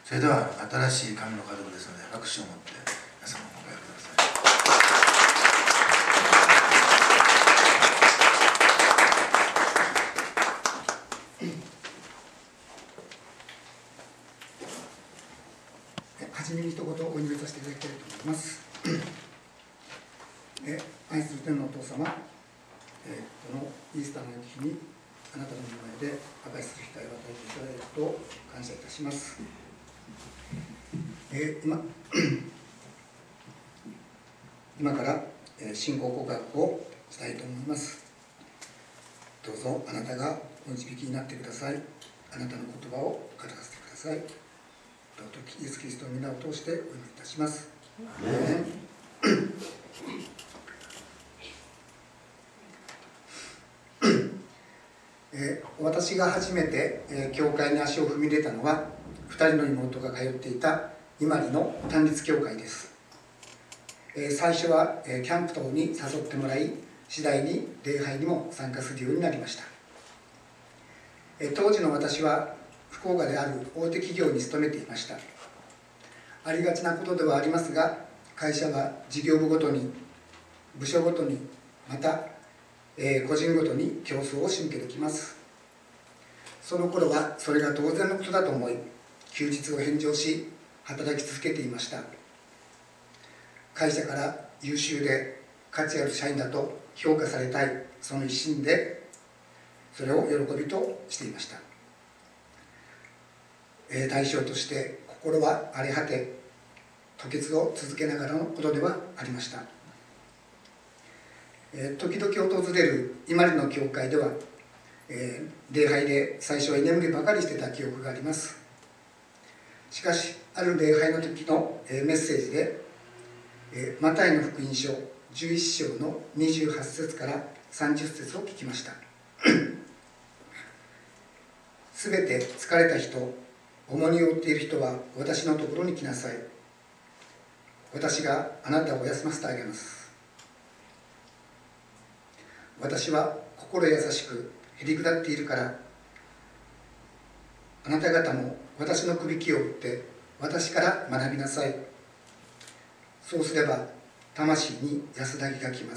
それでは新しい神の家族ですので、拍手を持って皆様お迎えください。 はじめに一言お祈りさせていただきたいと思います。愛する天のお父様、このイースターの日にあなたの名前で明かしする機会を与えていただいたことを感謝いたします。今から信仰告白をしたいと思います。どうぞあなたがお導きになってください。あなたの言葉を語らせてください。どうぞイエス・キリストの皆を通してお祈りいたします。私が初めて教会に足を踏み入れたのは、2人の妹が通っていた伊万里の単立教会です。最初はキャンプ等に誘ってもらい、次第に礼拝にも参加するようになりました。当時の私は福岡である大手企業に勤めていました。ありがちなことではありますが、会社は事業部ごとに、部署ごとに、また個人ごとに競争を仕向けてきます。その頃はそれが当然のことだと思い、休日を返上し働き続けていました。会社から優秀で価値ある社員だと評価されたい、その一心でそれを喜びとしていました。対象として心は荒れ果て、吐血を続けながらのことではありました。時々訪れる伊万里の教会では、礼拝で最初は居眠りばかりしてた記憶があります。しかしある礼拝の時のメッセージで、マタイの福音書11章の28節から30節を聞きました。すべて疲れた人、重荷を負っている人は私のところに来なさい。私があなたを休ませてあげます。私は心優しくへりくだっているから、あなた方も私のくびきを打って私から学びなさい。そうすれば魂に安らぎがきます。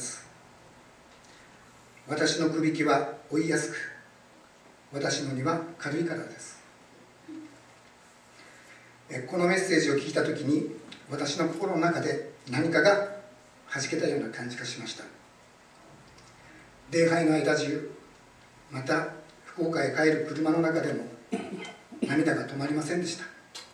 私のくびきは追いやすく、私の荷は軽いからです。このメッセージを聞いたときに、私の心の中で何かがはじけたような感じがしました。礼拝の間中、また福岡へ帰る車の中でも涙が止まりませんでした。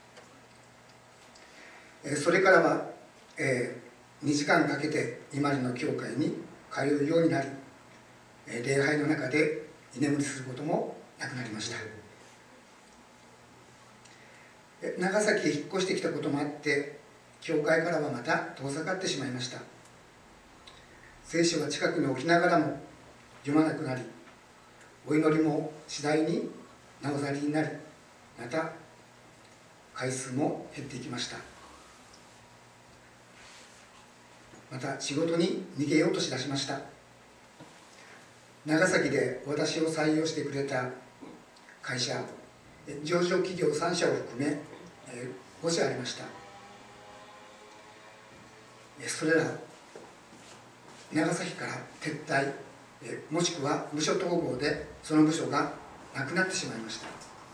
それからは、2時間かけて伊万里の教会に通うようになり、礼拝の中で居眠りすることもなくなりました。長崎へ引っ越してきたこともあって、教会からはまた遠ざかってしまいました。聖書が近くに置きながらも読まなくなり、お祈りも次第になおざりになり、また回数も減っていきました。また仕事に逃げようとしだしました。長崎で私を採用してくれた会社、上場企業3社を含め5社ありました。それら長崎から撤退、もしくは部署統合でその部署がなくなってしまいました。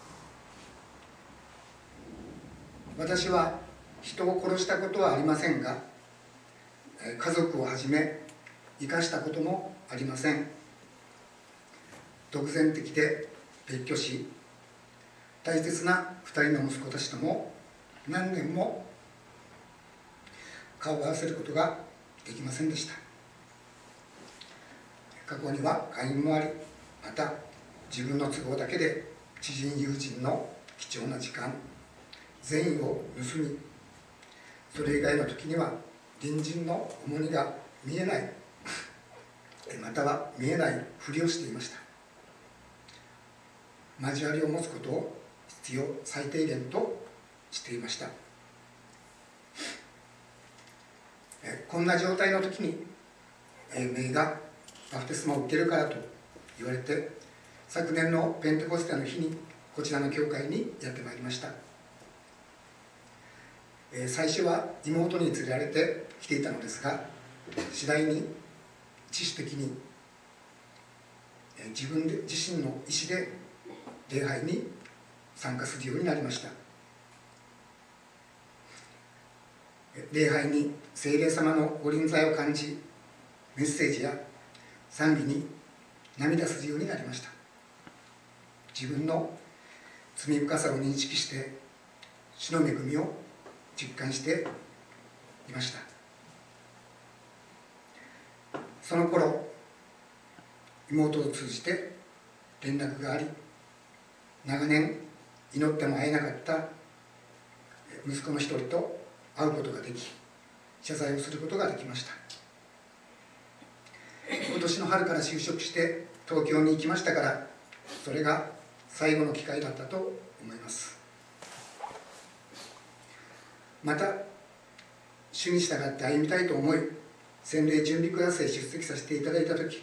私は人を殺したことはありませんが、家族をはじめ生かしたこともありません。独善的で別居し、大切な2人の息子たちとも何年も顔を合わせることができませんでした。過去には会員もあり、また自分の都合だけで知人友人の貴重な時間、善意を盗み、それ以外の時には隣人の重荷が見えない、または見えないふりをしていました。交わりを持つことを必要最低限としていました。こんな状態の時に、名がバプテスマを受けるからと言われて、昨年のペンテコステの日にこちらの教会にやってまいりました。 最初は妹に連れられて来ていたのですが、次第に自主的に自身の意思で礼拝に参加するようになりました。礼拝に聖霊様のご臨在を感じ、メッセージや賛美に涙するようになりました。自分の罪深さを認識して主の恵みを実感していました。その頃、妹を通じて連絡があり、長年祈っても会えなかった息子の一人と会うことができ、謝罪をすることができました。今年の春から就職して東京に行きましたから、それが最後の機会だったと思います。また、主に従って歩みたいと思い、洗礼準備クラスへ出席させていただいたとき、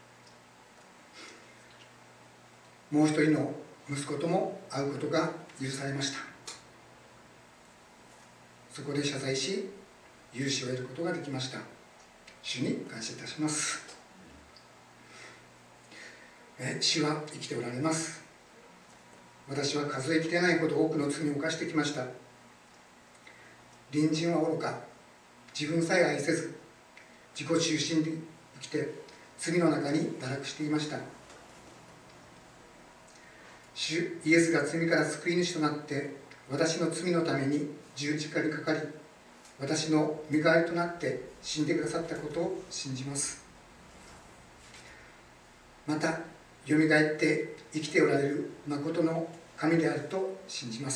もう一人の息子とも会うことが許されました。そこで謝罪し、許しを得ることができました。主に感謝いたします。主は生きておられます。私は数えきれないほど多くの罪を犯してきました。隣人は愚か、自分さえ愛せず、自己中心で生きて罪の中に堕落していました。主イエスが罪から救い主となって私の罪のために十字架にかかり、私の身代わりとなって死んでくださったことを信じます。またよみがえって生きておられる誠の神であると信じます。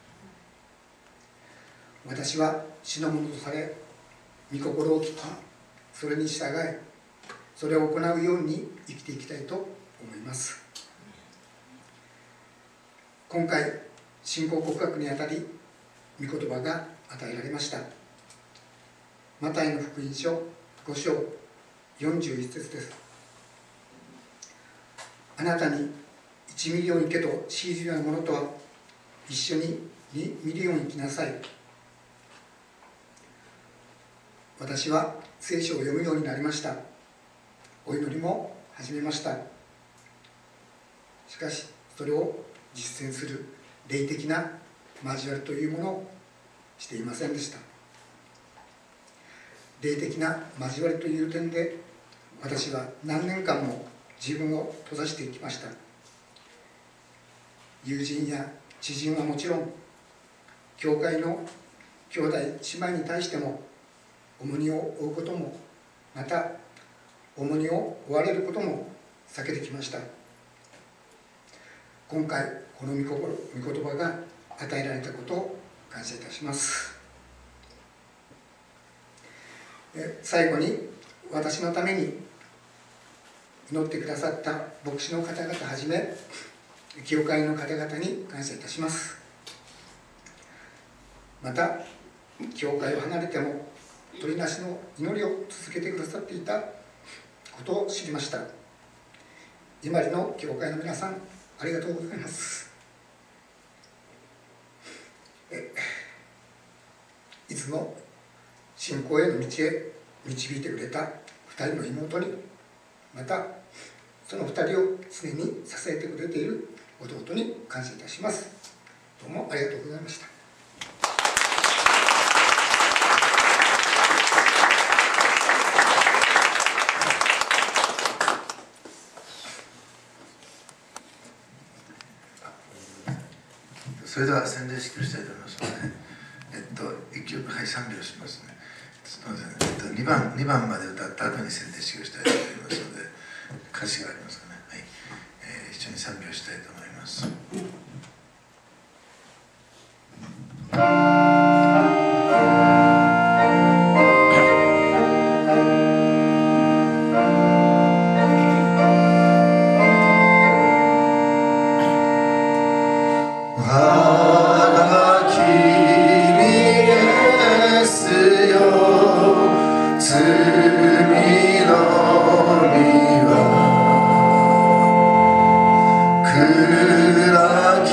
私は主のものとされ、御心を聞き、それに従い、それを行うように生きていきたいと思います。今回、信仰告白にあたり、御言葉が与えられました。マタイの福音書5章41節です。あなたに1ミリオン行けと強いるようなものとは、一緒に2ミリオン行きなさい。私は聖書を読むようになりました。お祈りも始めました。しかし、それを実践する霊的な交わりというものをしていませんでした。霊的な交わりという点で、私は何年間も自分を閉ざしていきました。友人や知人はもちろん、教会の兄弟姉妹に対しても重荷を負うことも、また重荷を負われることも避けてきました。今回この御言葉が与えられたことを感謝いたします。最後に、私のために祈ってくださった牧師の方々はじめ、教会の方々に感謝いたします。また、教会を離れても取りなしの祈りを続けてくださっていたことを知りました。今里の教会の皆さん、ありがとうございます。いつも信仰への道へ導いてくれた2人の妹に、またその2人を常に支えてくれている弟に感謝いたします。どうもありがとうございました。 それでは洗礼式をしたいと思いますので、1曲、はい、賛美をしますね。2番まで歌った後に洗礼式をしたいと思いますので、歌詞がありますかね。はい、一緒に賛美をしたいと思います。 暗き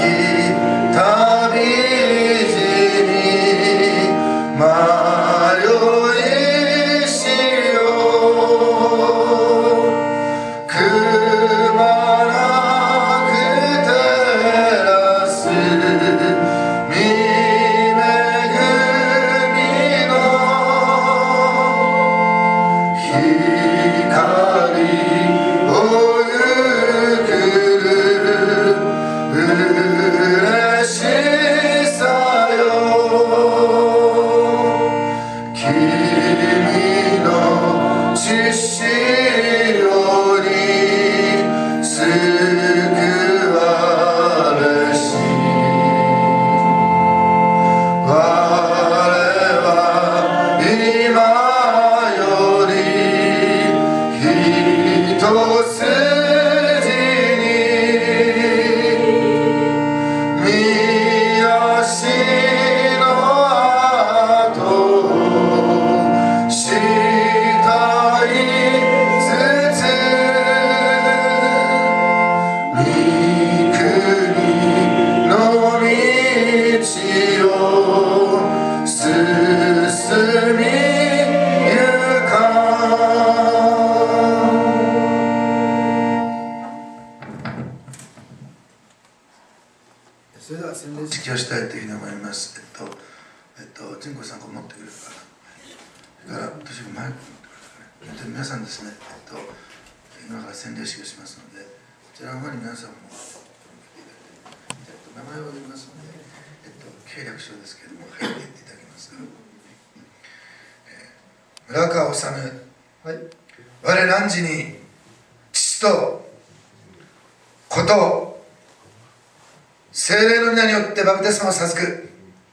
道を進みゆかそれでは宣伝式をしたいというふうに思います。純子さんこう持ってくれるかな。それから私がマイク持ってくれるからね。皆さんですね、今から宣伝式をしますので、こちらの方に皆さんも名前を言いますので、計略書ですけれども入っていっていただきますが、村川治、はい、我汝に父と子と聖霊の皆によってバプテスマを授く。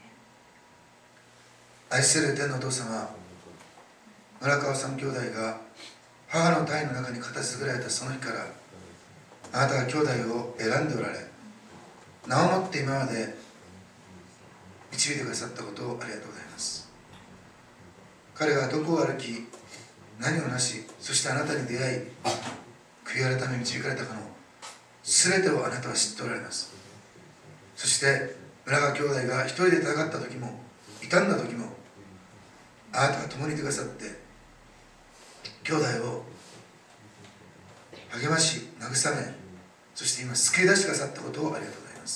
愛する天のお父様、村川治兄弟が母の胎の中に形作られたその日からあなたが兄弟を選んでおられ、名をもって今まで導いてくださったことをありがとうございます。彼がどこを歩き何をなし、そしてあなたに出会い悔い改め導かれたかの全てをあなたは知っておられます。そして村川兄弟が一人で戦った時も傷んだ時もあなたが共にいてくださって兄弟を励まし慰め、そして今救い出してくださったことをありがとうございます。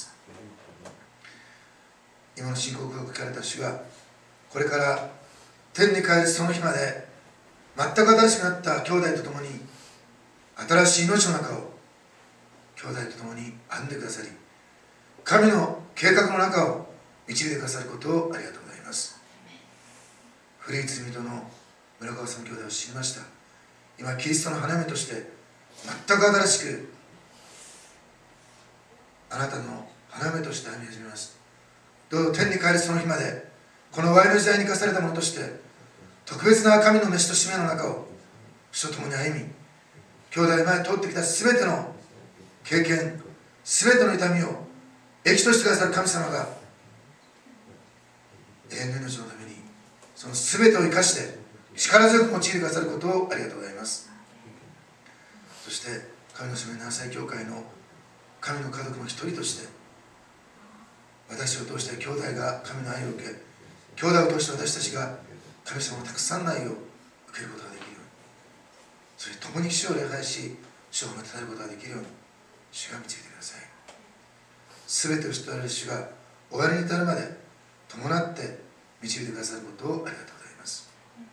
今の信仰を聞かれた主がこれから天に帰るその日まで全く新しくなった兄弟と共に新しい命の中を兄弟と共に編んでくださり、神の計画の中を導いてくださることをありがとうございます。古い罪人の村川さん兄弟を知りました。今キリストの花嫁として全く新しくあなたの花嫁として歩み始めます。どうぞ天に帰るその日までこの終わりの時代に生かされたものとして特別な神の召しと使命の中を主と共に歩み、兄弟前通ってきた全ての経験、全ての痛みを益としてくださる神様が永遠の命のためにその全てを生かして力強く用いてくださることをありがとうございます。そして神の使命7歳教会の神の家族の一人として私を通して兄弟が神の愛を受け、兄弟を通して私たちが神様のたくさんの愛を受けることができるように、そして共に主を礼拝し主を褒めたたえることができるように主が導いてください。全てを知っておられる主が終わりに至るまで伴って導いてくださることをありがとうございます。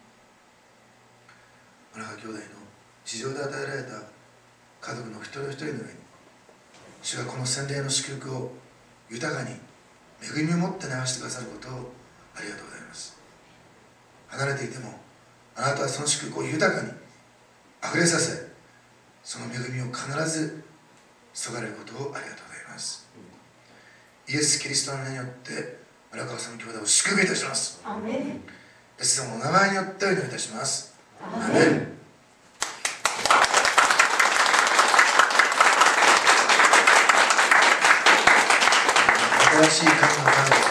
村川兄弟の地上で与えられた家族の一人一人の上に主がこの洗礼の祝福を豊かに恵みを持って流してくださることをありがとうございます。離れていてもあなたはその祝福を豊かにあふれさせ、その恵みを必ず注がれることをありがとうございます。イエス・キリストの名によって村川さんの兄弟を祝福いたします。アメン。イエス様のお名前によってお祈りいたします。アメン。新しい神の神です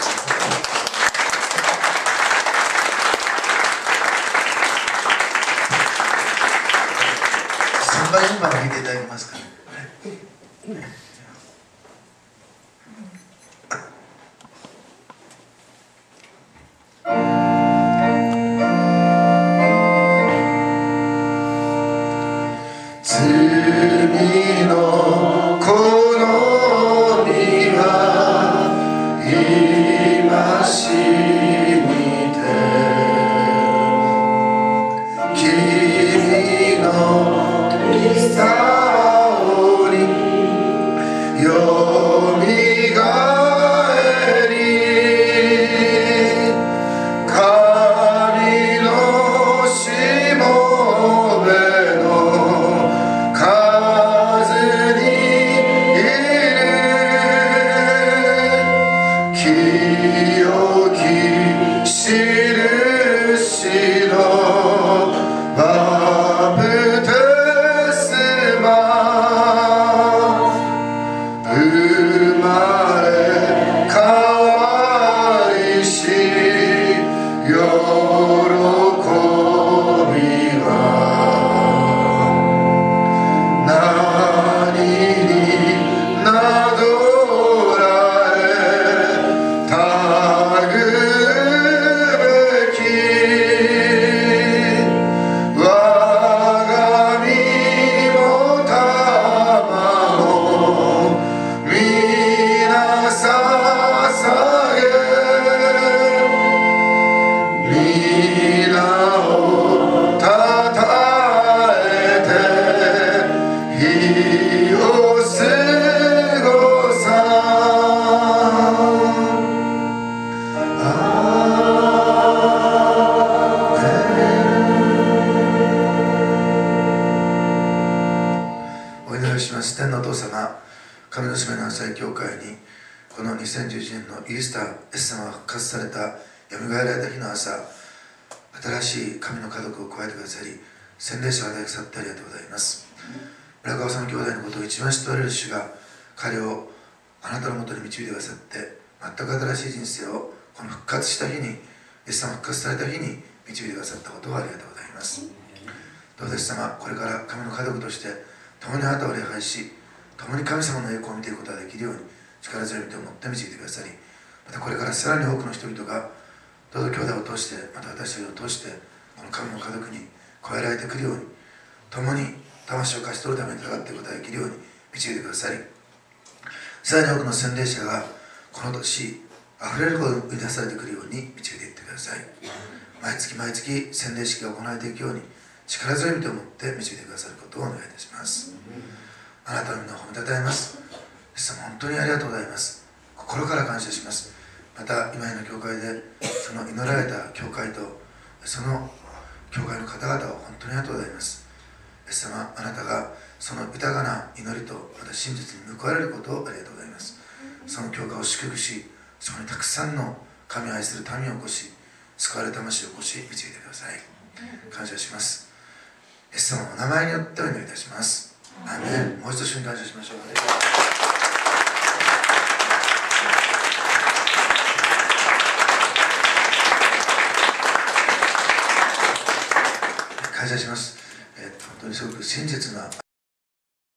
。3倍順番を弾いていただけますか。罪のこの身は 2011年のイースター、イエス様が復活された、よみがえられた日の朝、新しい神の家族を加えてくださり、洗礼者を与えくださってありがとうございます。村川さんの兄弟のことを一番知っておられる主が、彼をあなたのもとに導いてくださって、全く新しい人生をこの復活した日に、イエス様が復活された日に導いてくださったことをありがとうございます。どうぞイエス様、これから神の家族として共にあなたを礼拝し、共に神様の栄光を見ていくことができるように力強い手を持って導いてくださり、またこれからさらに多くの人々がどうぞ兄弟を通して、また私たちを通してこの神の家族に加えられてくるように、共に魂を勝ち取るために戦っていくことができるように導いてくださり、さらに多くの洗礼者がこの年あふれるほど生み出されてくるように導いていってください。毎月毎月洗礼式が行われていくように力強い手を持って導いてくださることをお願いいたします。あなたの皆を褒めたたえます。イエス様、本当にありがとうございます。心から感謝します。また今の教会でその祈られた教会とその教会の方々を本当にありがとうございます。イエス様、あなたがその豊かな祈りとまた真実に報われることをありがとうございます。その教会を祝福し、そこにたくさんの神を愛する民を起こし、救われた魂を起こし、導いてください。感謝します。イエス様のお名前によってお祈りいたします。アーメン。もう一度主に感謝しましょう。感謝します。本当にすごく真実な